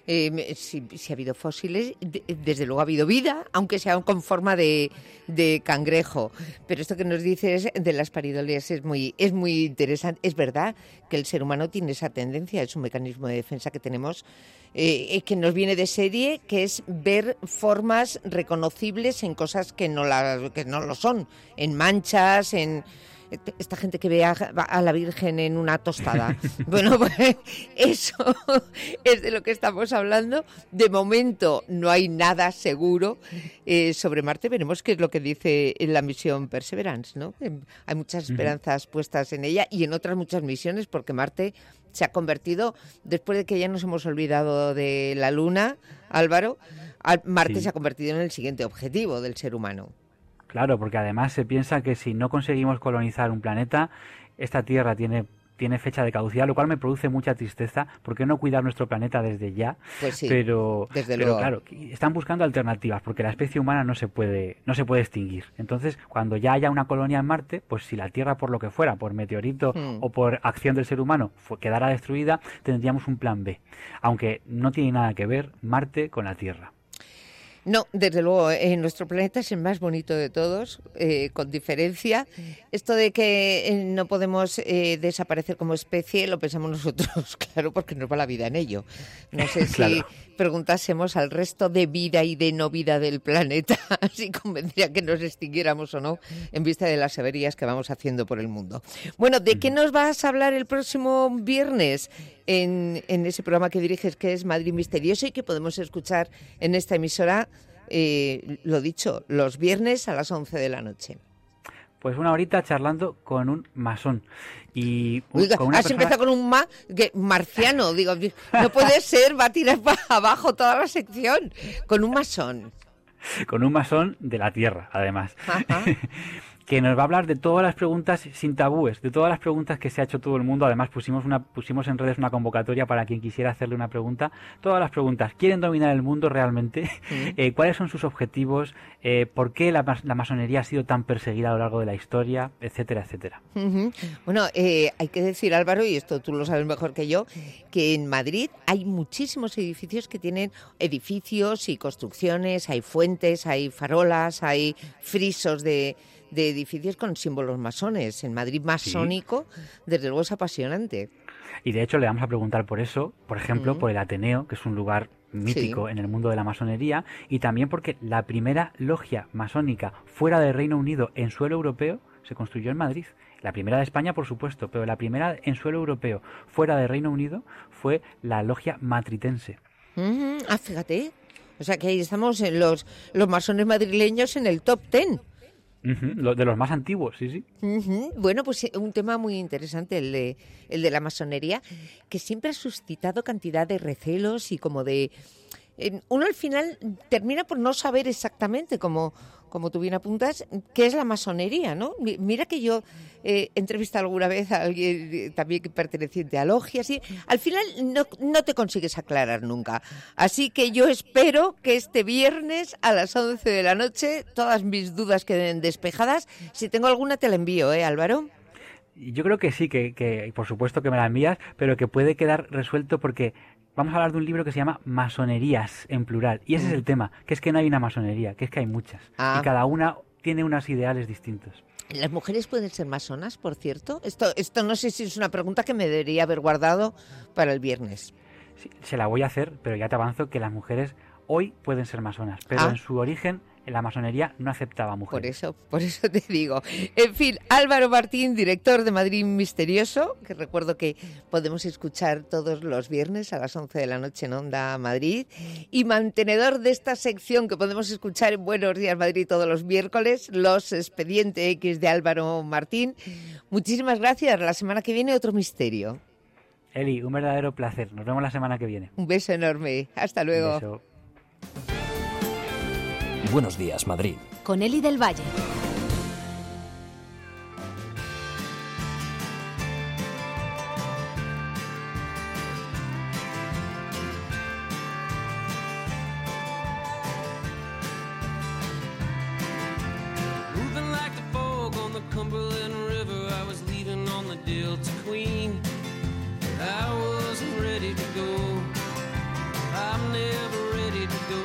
Si ha habido fósiles, desde luego ha habido vida, aunque sea con forma de cangrejo. Pero esto que nos dices de las pareidolias es muy interesante. Es verdad que el ser humano tiene esa tendencia, es un mecanismo de defensa que tenemos, que nos viene de serie, que es ver formas reconocibles en cosas que no lo son, en manchas, en esta gente que ve a la Virgen en una tostada. Bueno, pues eso es de lo que estamos hablando. De momento no hay nada seguro sobre Marte. Veremos qué es lo que dice la misión Perseverance, ¿no? Hay muchas esperanzas puestas en ella y en otras muchas misiones, porque Marte se ha convertido, después de que ya nos hemos olvidado de la Luna, Álvaro, Marte se ha convertido en el siguiente objetivo del ser humano. Claro, porque además se piensa que si no conseguimos colonizar un planeta, esta Tierra tiene fecha de caducidad, lo cual me produce mucha tristeza. ¿Por qué no cuidar nuestro planeta desde ya? Pues sí, pero luego. Claro, están buscando alternativas, porque la especie humana no se puede extinguir. Entonces, cuando ya haya una colonia en Marte, pues si la Tierra, por lo que fuera, por meteorito o por acción del ser humano, quedara destruida, tendríamos un plan B. Aunque no tiene nada que ver Marte con la Tierra. No, desde luego, nuestro planeta es el más bonito de todos, con diferencia. Esto de que no podemos desaparecer como especie lo pensamos nosotros, claro, porque nos va la vida en ello. No sé si preguntásemos al resto de vida y de no vida del planeta si convendría que nos extinguiéramos o no, en vista de las severías que vamos haciendo por el mundo. Bueno, ¿de qué nos vas a hablar el próximo viernes en ese programa que diriges, que es Madrid Misterioso y que podemos escuchar en esta emisora, lo dicho, los viernes a las 11 de la noche? Pues una horita charlando con un masón. Y has empezado con un marciano. Digo, no puede ser, va a tirar para abajo toda la sección. Con un masón. Con un masón de la Tierra, además. Que nos va a hablar de todas las preguntas sin tabúes, de todas las preguntas que se ha hecho todo el mundo. Además pusimos en redes una convocatoria para quien quisiera hacerle una pregunta. Todas las preguntas. ¿Quieren dominar el mundo realmente? ¿Cuáles son sus objetivos? ¿Por qué la masonería ha sido tan perseguida a lo largo de la historia? Etcétera, etcétera. Bueno, hay que decir, Álvaro, y esto tú lo sabes mejor que yo, que en Madrid hay muchísimos edificios que tienen edificios y construcciones, hay fuentes, hay farolas, hay frisos de edificios con símbolos masones. En Madrid masónico, desde luego es apasionante. Y de hecho le vamos a preguntar por eso, por ejemplo, por el Ateneo, que es un lugar mítico en el mundo de la masonería, y también porque la primera logia masónica fuera del Reino Unido en suelo europeo se construyó en Madrid. La primera de España, por supuesto, pero la primera en suelo europeo, fuera de Reino Unido, fue la Logia Matritense. Fíjate. O sea que ahí estamos en los masones madrileños en el top 10. De los más antiguos, sí. Bueno, pues un tema muy interesante el de la masonería, que siempre ha suscitado cantidad de recelos y como de... uno al final termina por no saber exactamente, como tú bien apuntas, qué es la masonería, ¿no? Mira que yo he entrevistado alguna vez a alguien también perteneciente a logias y al final no te consigues aclarar nunca. Así que yo espero que este viernes a las 11 de la noche todas mis dudas queden despejadas. Si tengo alguna te la envío, Álvaro. Yo creo que sí, que por supuesto que me la envías, pero que puede quedar resuelto porque... Vamos a hablar de un libro que se llama Masonerías, en plural. Y ese es el tema, que es que no hay una masonería, que es que hay muchas. Y cada una tiene unos ideales distintos. ¿Las mujeres pueden ser masonas, por cierto? Esto no sé si es una pregunta que me debería haber guardado para el viernes. Sí, se la voy a hacer, pero ya te avanzo que las mujeres hoy pueden ser masonas, pero en su origen... La masonería no aceptaba mujeres. Por eso te digo. En fin, Álvaro Martín, director de Madrid Misterioso, que recuerdo que podemos escuchar todos los viernes a las 11 de la noche en Onda Madrid, y mantenedor de esta sección que podemos escuchar en Buenos Días Madrid todos los miércoles, los Expediente X de Álvaro Martín. Muchísimas gracias. La semana que viene otro misterio. Eli, un verdadero placer. Nos vemos la semana que viene. Un beso enorme. Hasta luego. Un beso. Buenos Días, Madrid. Con Eli del Valle. Moving like the fog on the Cumberland River, I was leaving on the Delta Queen. I wasn't ready to go. I'm never ready to go.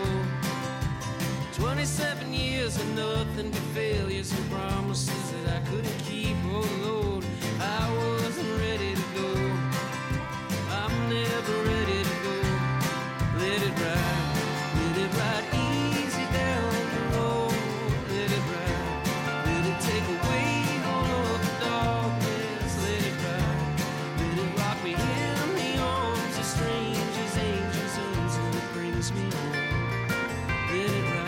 27 years of nothing but failures and promises that I couldn't keep. Oh Lord, I wasn't ready to go. I'm never ready to go. Let it ride easy down the road. Let it ride, let it take away all of the darkness. Let it rock me in the arms of strangers, angels, until it brings me home. Let it ride.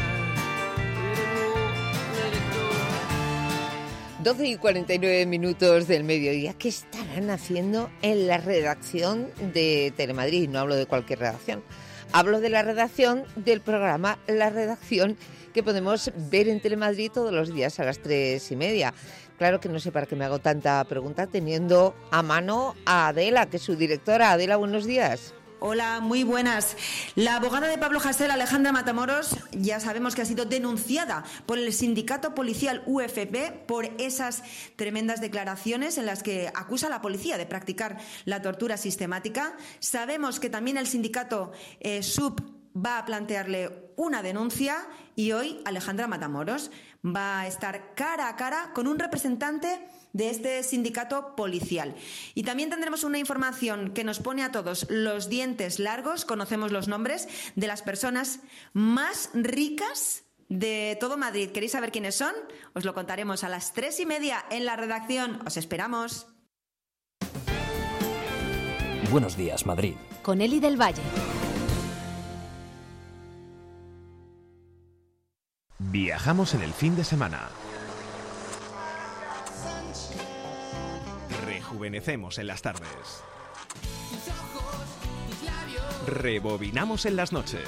12 y 49 minutos del mediodía. ¿Qué estarán haciendo en la redacción de Telemadrid? No hablo de cualquier redacción. Hablo de la redacción del programa La Redacción, que podemos ver en Telemadrid todos los días a las 3:30. Claro que no sé para qué me hago tanta pregunta teniendo a mano a Adela, que es su directora. Adela, buenos días. Hola, muy buenas. La abogada de Pablo Hasél, Alejandra Matamoros, ya sabemos que ha sido denunciada por el sindicato policial UFP por esas tremendas declaraciones en las que acusa a la policía de practicar la tortura sistemática. Sabemos que también el sindicato SUB va a plantearle una denuncia y hoy Alejandra Matamoros va a estar cara a cara con un representante de este sindicato policial. Y también tendremos una información que nos pone a todos los dientes largos. Conocemos los nombres de las personas más ricas de todo Madrid. ¿Queréis saber quiénes son? Os lo contaremos a las 3:30 en la redacción. Os esperamos. Buenos Días, Madrid. Con Eli del Valle. Viajamos en el fin de semana. Rejuvenecemos en las tardes. Rebobinamos en las noches.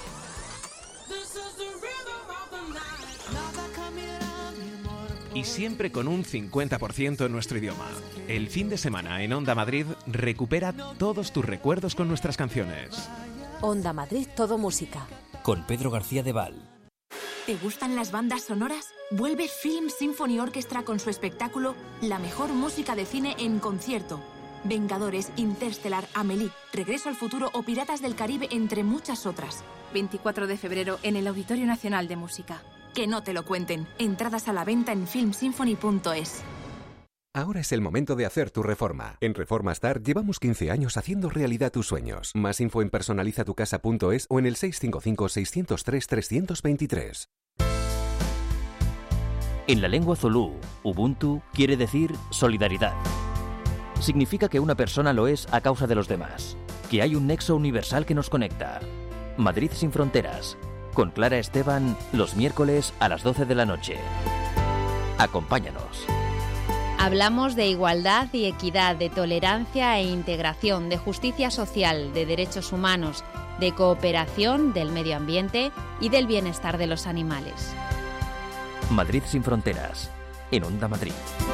Y siempre con un 50% en nuestro idioma. El fin de semana en Onda Madrid recupera todos tus recuerdos con nuestras canciones. Onda Madrid, todo música. Con Pedro García de Val. ¿Te gustan las bandas sonoras? Vuelve Film Symphony Orchestra con su espectáculo La mejor música de cine en concierto. Vengadores, Interstellar, Amélie, Regreso al futuro o Piratas del Caribe, entre muchas otras. 24 de febrero en el Auditorio Nacional de Música. Que no te lo cuenten. Entradas a la venta en filmsymphony.es. Ahora es el momento de hacer tu reforma. En Reforma Star llevamos 15 años haciendo realidad tus sueños. Más info en personalizatucasa.es o en el 655 603 323. En la lengua zulú, Ubuntu quiere decir solidaridad. Significa que una persona lo es a causa de los demás, que hay un nexo universal que nos conecta. Madrid sin fronteras, con Clara Esteban, los miércoles a las 12 de la noche. Acompáñanos. Hablamos de igualdad y equidad, de tolerancia e integración, de justicia social, de derechos humanos, de cooperación, del medio ambiente y del bienestar de los animales. Madrid sin fronteras, en Onda Madrid.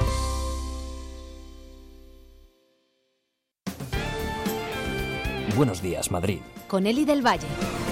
Buenos días, Madrid. Con Eli del Valle.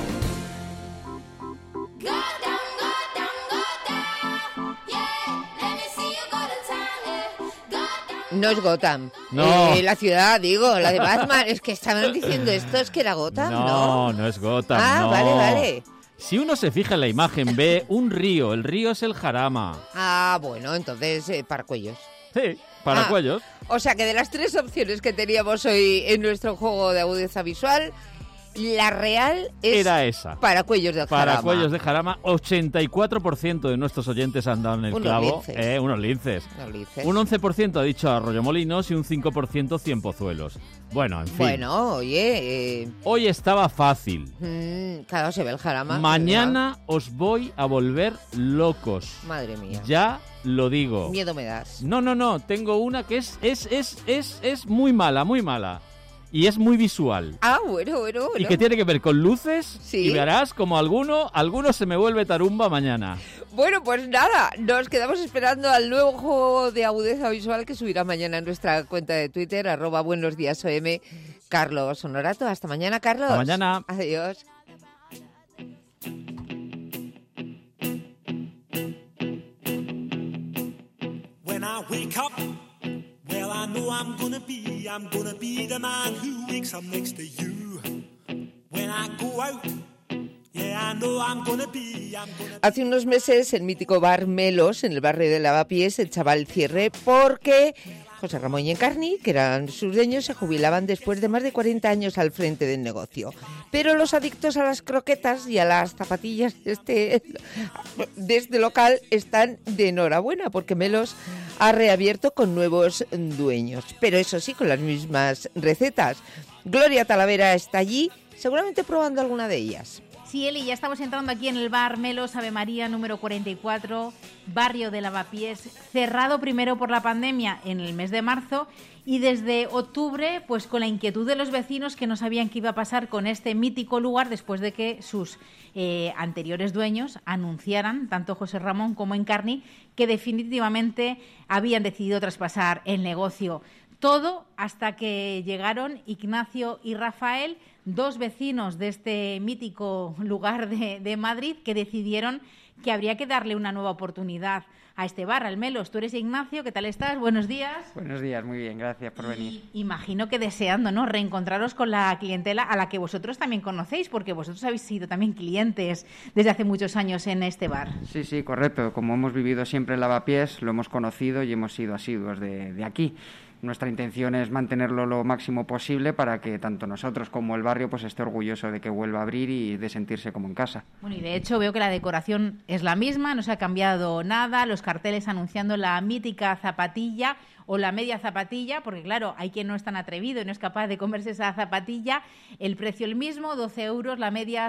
No es Gotham. No. La ciudad, digo, la de Batman. Es que estaban diciendo esto, es que era Gotham, ¿no? No es Gotham, Ah, no. vale. Si uno se fija en la imagen, ve un río. El río es el Jarama. Ah, bueno, entonces Paracuellos. Sí, Paracuellos. O sea que de las 3 opciones que teníamos hoy en nuestro juego de agudeza visual, la real es Era esa. Paracuellos del Jarama. Paracuellos de Jarama. 84% de nuestros oyentes han dado en el Unos clavo. linces. Unos linces. Unos linces. Un 11% ha dicho Arroyomolinos y un 5% Cienpozuelos. Bueno, en fin. Bueno, oye... Hoy estaba fácil. Claro, se ve el Jarama. Mañana os voy a volver locos. Madre mía. Ya lo digo. Miedo me das. No. Tengo una que es muy mala. Y es muy visual. Ah, bueno. Y que tiene que ver con luces. Sí. Y verás como alguno se me vuelve tarumba mañana. Bueno, pues nada, nos quedamos esperando al nuevo juego de agudeza visual que subirá mañana en nuestra cuenta de Twitter, @buenosdiasom. Carlos Honorato. Hasta mañana, Carlos. Hasta mañana. Adiós. When I wake up, well, I know I'm gonna be the man who wakes up next to you. When I go out, yeah, I know I'm gonna be. Hace unos meses el mítico bar Melos en el barrio de Lavapiés echaba el cierre porque José Ramón y Encarni, que eran sus dueños, se jubilaban después de más de 40 años al frente del negocio. Pero los adictos a las croquetas y a las zapatillas de este local están de enhorabuena porque Melos ha reabierto con nuevos dueños, pero eso sí, con las mismas recetas. Gloria Talavera está allí, seguramente probando alguna de ellas. Sí, Eli, ya estamos entrando aquí en el bar Melos Ave María número 44, barrio de Lavapiés, cerrado primero por la pandemia en el mes de marzo y desde octubre, pues con la inquietud de los vecinos que no sabían qué iba a pasar con este mítico lugar después de que sus anteriores dueños anunciaran, tanto José Ramón como Encarni, que definitivamente habían decidido traspasar el negocio. Todo hasta que llegaron Ignacio y Rafael, 2 vecinos de este mítico lugar de Madrid, que decidieron que habría que darle una nueva oportunidad a este bar, al Melos. Tú eres Ignacio, ¿qué tal estás? Buenos días. Buenos días, muy bien, gracias por venir. Imagino que deseando, ¿no?, reencontraros con la clientela a la que vosotros también conocéis, porque vosotros habéis sido también clientes desde hace muchos años en este bar. Sí, correcto. Como hemos vivido siempre en Lavapiés, lo hemos conocido y hemos sido asiduos de aquí. Nuestra intención es mantenerlo lo máximo posible para que tanto nosotros como el barrio pues esté orgulloso de que vuelva a abrir y de sentirse como en casa. Bueno, y de hecho veo que la decoración es la misma, no se ha cambiado nada, los carteles anunciando la mítica zapatilla o la media zapatilla, porque claro, hay quien no es tan atrevido y no es capaz de comerse esa zapatilla. El precio el mismo, 12 euros, la media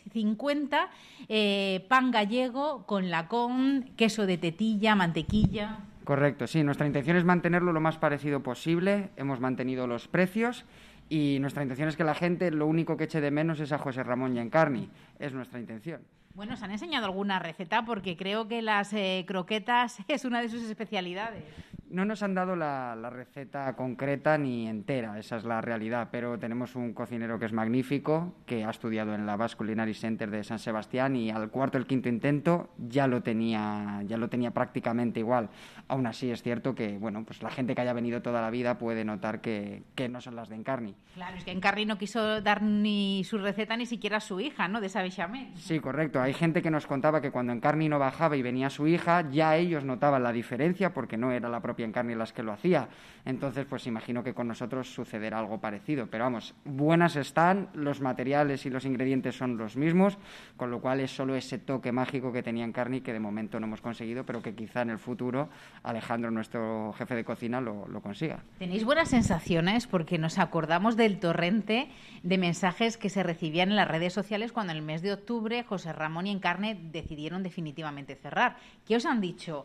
6,50, pan gallego con lacón, queso de tetilla, mantequilla. Correcto, sí, nuestra intención es mantenerlo lo más parecido posible, hemos mantenido los precios y nuestra intención es que la gente lo único que eche de menos es a José Ramón y Encarni, es nuestra intención. Bueno, ¿os han enseñado alguna receta? Porque creo que las croquetas es una de sus especialidades. No nos han dado la receta concreta ni entera, esa es la realidad, pero tenemos un cocinero que es magnífico, que ha estudiado en la Basque Culinary Center de San Sebastián y al cuarto o el quinto intento ya lo tenía prácticamente igual. Aún así es cierto que, bueno, pues la gente que haya venido toda la vida puede notar que no son las de Encarni. Claro, es que Encarni no quiso dar ni su receta ni siquiera a su hija, ¿no?, de esa bechamel. Sí, correcto. Hay gente que nos contaba que cuando Encarni no bajaba y venía su hija, ya ellos notaban la diferencia porque no era la propia propia Encarni las que lo hacía. Entonces, pues imagino que con nosotros sucederá algo parecido. Pero vamos, buenas están, los materiales y los ingredientes son los mismos, con lo cual es solo ese toque mágico que tenía Encarni que de momento no hemos conseguido, pero que quizá en el futuro Alejandro, nuestro jefe de cocina, lo consiga. ¿Tenéis buenas sensaciones? Porque nos acordamos del torrente de mensajes que se recibían en las redes sociales cuando en el mes de octubre José Ramón y Encarni decidieron definitivamente cerrar. ¿Qué os han dicho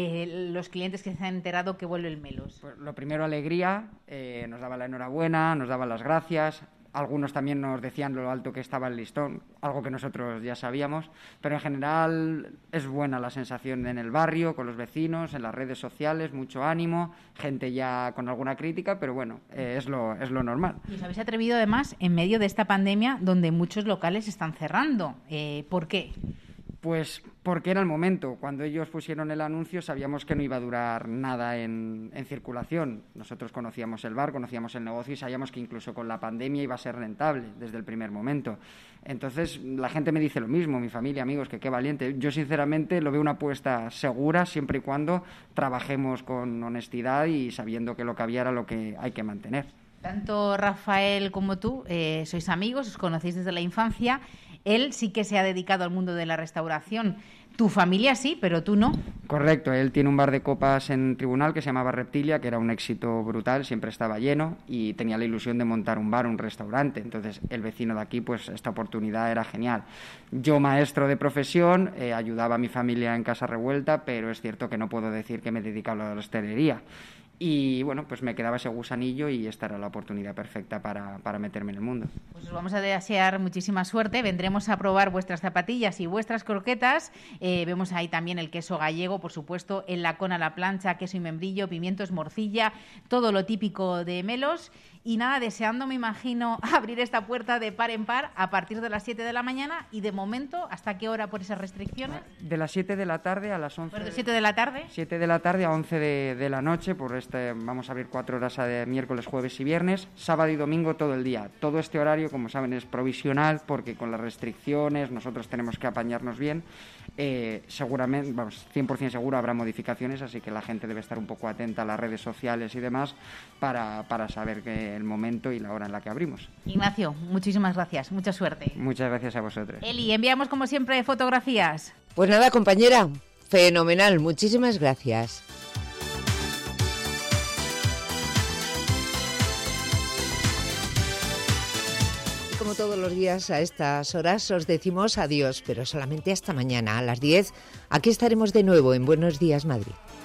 los clientes que se han enterado que vuelve el Melos? Pues lo primero, alegría, nos daban la enhorabuena, nos daban las gracias. Algunos también nos decían lo alto que estaba el listón, algo que nosotros ya sabíamos, pero en general es buena la sensación en el barrio, con los vecinos, en las redes sociales, mucho ánimo, gente ya con alguna crítica, pero bueno, es lo normal. Y os habéis atrevido además en medio de esta pandemia donde muchos locales están cerrando. ¿Por qué? Pues porque era el momento. Cuando ellos pusieron el anuncio sabíamos que no iba a durar nada en circulación. Nosotros conocíamos el bar, conocíamos el negocio y sabíamos que incluso con la pandemia iba a ser rentable desde el primer momento. Entonces la gente me dice lo mismo, mi familia, amigos, que qué valiente. Yo sinceramente lo veo una apuesta segura siempre y cuando trabajemos con honestidad y sabiendo que lo que había era lo que hay que mantener. Tanto Rafael como tú sois amigos, os conocéis desde la infancia. Él sí que se ha dedicado al mundo de la restauración. Tu familia sí, pero tú no. Correcto, él tiene un bar de copas en Tribunal que se llamaba Reptilia, que era un éxito brutal, siempre estaba lleno y tenía la ilusión de montar un bar, un restaurante. Entonces el vecino de aquí, pues esta oportunidad era genial. Yo, maestro de profesión, ayudaba a mi familia en Casa Revuelta, pero es cierto que no puedo decir que me he dedicado a la hostelería. Y bueno, pues me quedaba ese gusanillo y esta era la oportunidad perfecta para meterme en el mundo. Pues os vamos a desear muchísima suerte. Vendremos a probar vuestras zapatillas y vuestras croquetas. Vemos ahí también el queso gallego, por supuesto, el lacón a la plancha, queso y membrillo, pimientos, morcilla, todo lo típico de Melos. Y nada, deseando, me imagino, abrir esta puerta de par en par a partir de las 7 de la mañana y de momento, ¿hasta qué hora por esas restricciones? De las 7 de la tarde a las 11. ¿De 7 de la tarde? 7 de la tarde a 11 de la noche, vamos a abrir 4 horas de miércoles, jueves y viernes, sábado y domingo todo el día. Todo este horario, como saben, es provisional porque con las restricciones nosotros tenemos que apañarnos bien. Seguramente, 100% seguro habrá modificaciones, así que la gente debe estar un poco atenta a las redes sociales y demás para saber el momento y la hora en la que abrimos. Ignacio, muchísimas gracias, mucha suerte. Muchas gracias a vosotros. Eli, enviamos como siempre fotografías. Pues nada, compañera, fenomenal, muchísimas gracias. Como todos los días a estas horas os decimos adiós, pero solamente hasta mañana a las 10. Aquí estaremos de nuevo en Buenos Días Madrid.